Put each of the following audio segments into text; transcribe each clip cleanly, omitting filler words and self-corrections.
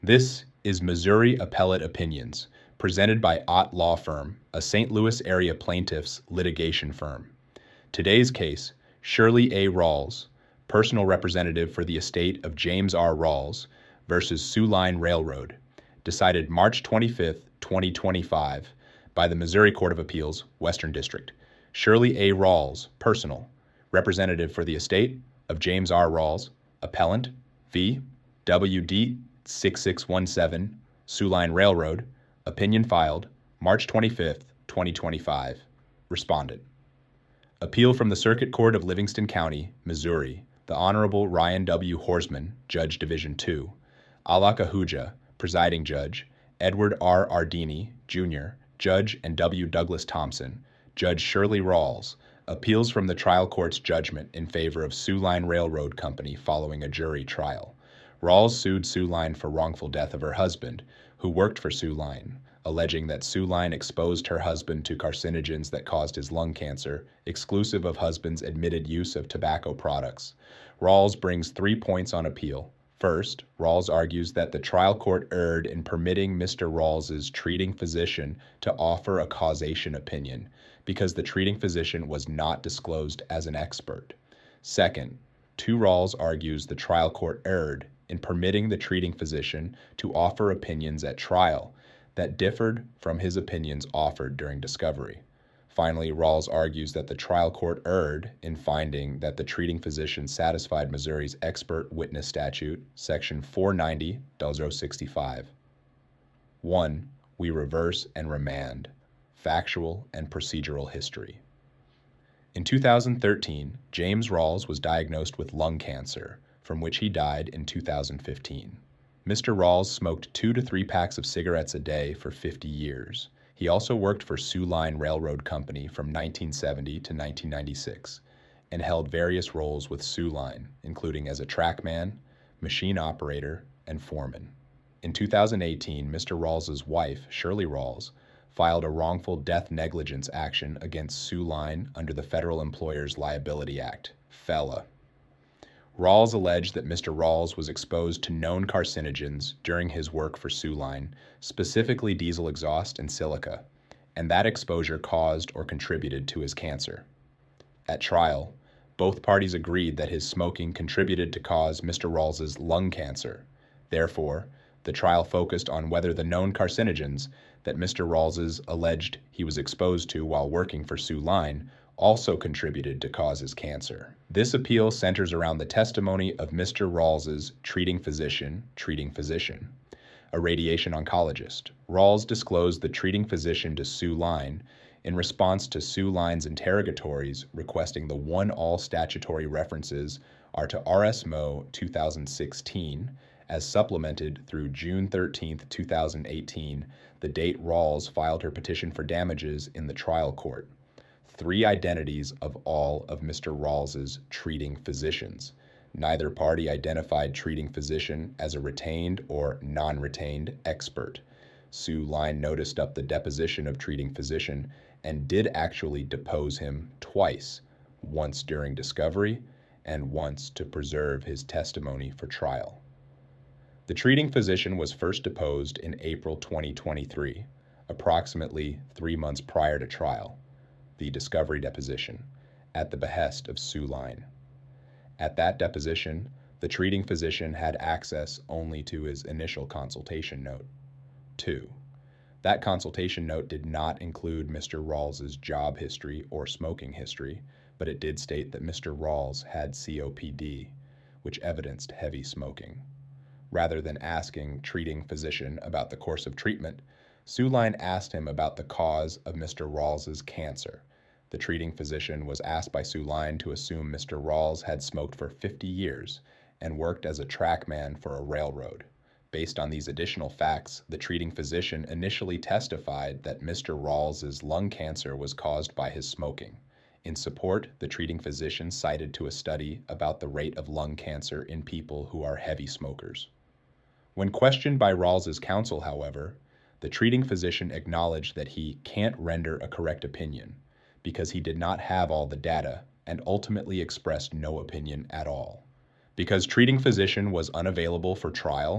This is Missouri Appellate Opinions, presented by Ott Law Firm, a St. Louis area plaintiffs litigation firm. Today's case, Shirley A. Rawls, personal representative for the estate of James R. Rawls versus Soo Line Railroad, decided March 25, 2025, by the Missouri Court of Appeals, Western District. Shirley A. Rawls, personal, representative for the estate of James R. Rawls, appellant, v. W.D. 6617, Soo Line Railroad, opinion filed, March 25, 2025. Respondent. Appeal from the Circuit Court of Livingston County, Missouri, the Honorable Ryan W. Horsman, Judge Division II, Alak Ahuja, Presiding Judge, Edward R. Ardini, Jr., Judge, and W. Douglas Thompson, Judge Shirley Rawls, appeals from the trial court's judgment in favor of Soo Line Railroad Company following a jury trial. Rawls sued Soo Line for wrongful death of her husband, who worked for Soo Line, alleging that Soo Line exposed her husband to carcinogens that caused his lung cancer, exclusive of husband's admitted use of tobacco products. Rawls brings 3 points on appeal. First, Rawls argues that the trial court erred in permitting Mr. Rawls's treating physician to offer a causation opinion because the treating physician was not disclosed as an expert. Second, Rawls argues the trial court erred in permitting the treating physician to offer opinions at trial that differed from his opinions offered during discovery. Finally, Rawls argues that the trial court erred in finding that the treating physician satisfied Missouri's expert witness statute, section 490.065. 1. We reverse and remand. Factual and procedural history. In 2013, James Rawls was diagnosed with lung cancer, from which he died in 2015. Mr. Rawls smoked 2 to 3 packs of cigarettes a day for 50 years. He also worked for Soo Line Railroad Company from 1970 to 1996 and held various roles with Soo Line, including as a trackman, machine operator, and foreman. In 2018, Mr. Rawls's wife, Shirley Rawls, filed a wrongful death negligence action against Soo Line under the Federal Employers Liability Act, FELA. Rawls alleged that Mr. Rawls was exposed to known carcinogens during his work for Soo Line, specifically diesel exhaust and silica, and that exposure caused or contributed to his cancer. At trial, both parties agreed that his smoking contributed to cause Mr. Rawls's lung cancer. Therefore, the trial focused on whether the known carcinogens that Mr. Rawls's alleged he was exposed to while working for Soo Line also contributed to cause his cancer. This appeal centers around the testimony of Mr. Rawls's treating physician, a radiation oncologist. Rawls disclosed the treating physician to Soo Line in response to Soo Line's interrogatories requesting the all statutory references are to RSMO 2016 as supplemented through June 13, 2018, the date Rawls filed her petition for damages in the trial court. 3 identities of all of Mr. Rawls's treating physicians. Neither party identified treating physician as a retained or non-retained expert. Soo Line noticed up the deposition of treating physician and did actually depose him twice, once during discovery and once to preserve his testimony for trial. The treating physician was first deposed in April 2023, approximately 3 months prior to trial, the discovery deposition, at the behest of Soo Line. At that deposition, the treating physician had access only to his initial consultation note. 2. That consultation note did not include Mr. Rawls's job history or smoking history, but it did state that Mr. Rawls had COPD, which evidenced heavy smoking. Rather than asking treating physician about the course of treatment, Soo Line asked him about the cause of Mr. Rawls's cancer. The treating physician was asked by Soo Line to assume Mr. Rawls had smoked for 50 years and worked as a trackman for a railroad. Based on these additional facts, the treating physician initially testified that Mr. Rawls's lung cancer was caused by his smoking. In support, the treating physician cited to a study about the rate of lung cancer in people who are heavy smokers. When questioned by Rawls's counsel, however, the treating physician acknowledged that he can't render a correct opinion because he did not have all the data and ultimately expressed no opinion at all. Because treating physician was unavailable for trial,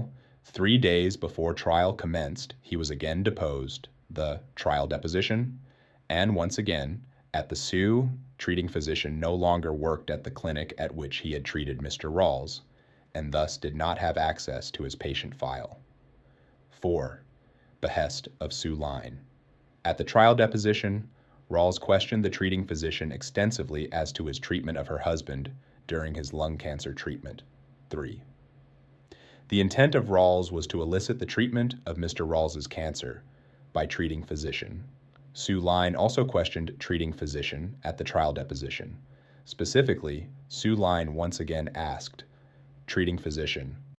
3 days before trial commenced, he was again deposed, the trial deposition, and once again, at the Sioux, treating physician no longer worked at the clinic at which he had treated Mr. Rawls, and thus did not have access to his patient file. 4. Behest of Sue Line. At the trial deposition, Rawls questioned the treating physician extensively as to his treatment of her husband during his lung cancer treatment. 3. The intent of Rawls was to elicit the treatment of Mr. Rawls's cancer by treating physician. Sue Line also questioned treating physician at the trial deposition. Specifically, Sue Line once again asked treating physician,